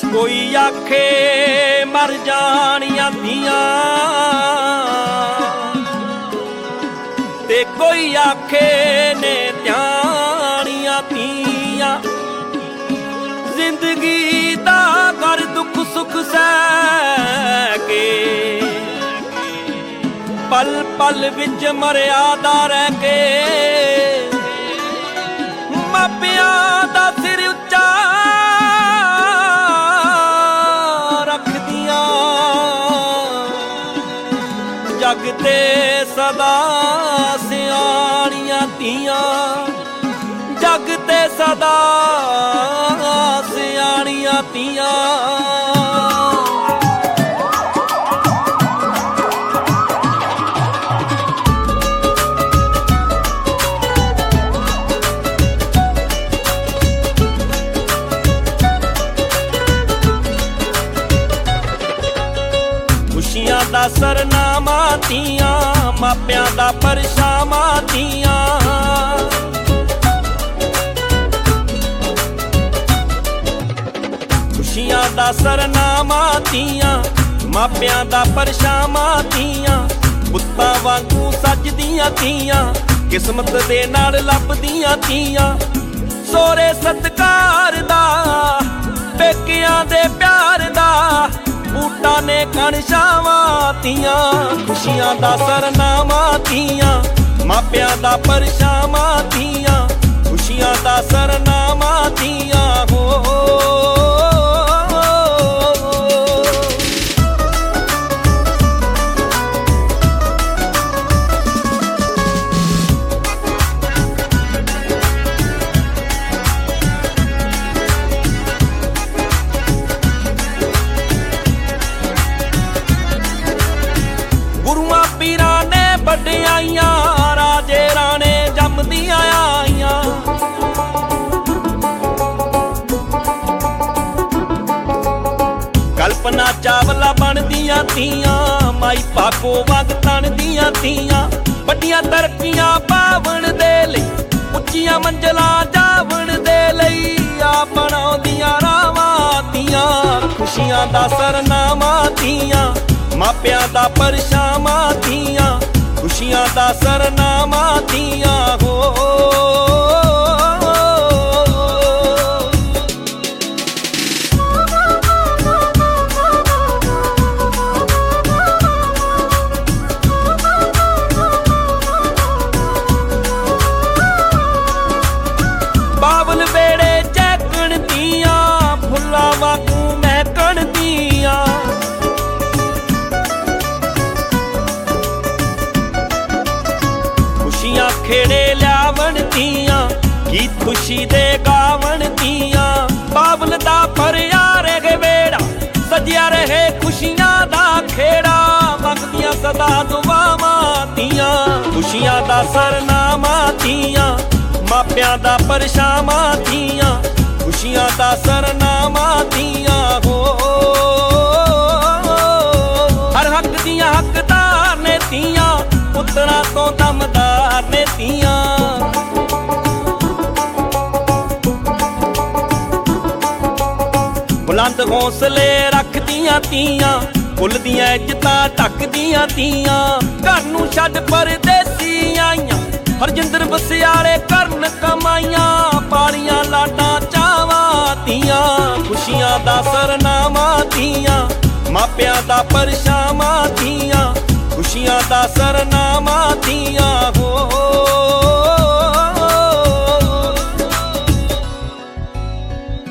कोई आखे मर जानियां धीआं ते कोई आखे ने ध्यानियां धीआं। जिंदगी दा कर दुख सुख सह के पल पल विच मर्यादा रह के मापियां दा सिर उच्चा रखदियां जग ते सदा सियाणियां धीआं। जग ते सदा सियाणियां धीआं। खुशियां दा सरनामा धीआं मापियां दा परछावां धीआं। खुशियां दा सरनामा धीआं मापियां दा परछावां धीआं। पुत्तां वांगू सजदियां धीआं किस्मत दे नाल लभदियां धीआं। सोरे सत्कार दा पेकियां दे प्यार दा बूटा ने कण छावां धीआं। खुशियां दा सरनामा धीआं मापियां दा परछावां धीआं। खुशियां दा सरनामा धीआं हो। वड्डियां राजे राणे जमदियां आईयां। कल्पना चावला बनदियां धीआं माई भागो वग तणदियां धीआं। वड्डियां तरक्कियां पावन दे लई उच्चियां मंजिलां जावण दे लई आ बनाउंदियां रावां धीआं। खुशियां दा सरनामा धीआं मापियां दा परछावां धीआं। खुशियां दा सरनामा धीआं हो। बावल वेड़े चहकण धीआं फुल्लां वांगू महकण धीआं। खेड़े लियावण धीआं गीत खुशी दे गावण धीआं। बाबल दा भरिया रहे वेड़ा सजिया रहे खुशियां दा खेड़ा मंगदियां सदा दुआवां धीआं। खुशियां दा सरनामा धीआं मापियां दा परछावां धीआं। खुशियां दा सरनामा धीआं हो। हर हक दियां हकदार ने धीआं पुत्तरां तो दमदार ने धीआं। बुलंद हौसले रखदियां धीआं कुल दियां इज्जतां ढकदियां धीआं। घर नूं छड्ड परदेसी आईयां हरजिंदर बसियाले करन कमाईयां। पालियां लाडां चावां धीआं। खुशियां दा सरनामा धीआं मापियां दा परछावां धीआं। खुशियां दा सरनामा धीआं हो।